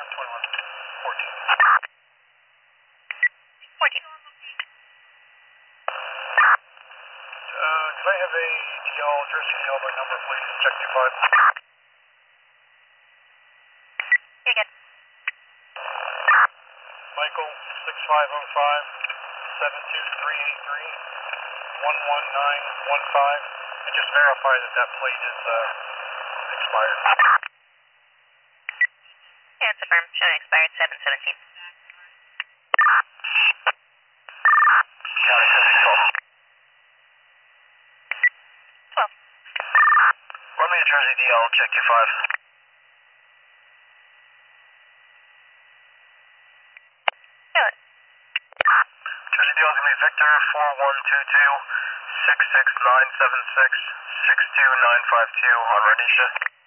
21, 14. 14. Could I have a DL, Jersey DL by number, please? Check 25. You're good. Michael, 6505, 72383, 11915, and just verify that that plate is expired. Yeah, it's affirmed. Showing expired 717. County 12. 12. Run me a Jersey DL, check 25. Feel it. Jersey DL is going to be Victor 4122 66976 62952 on Renisha.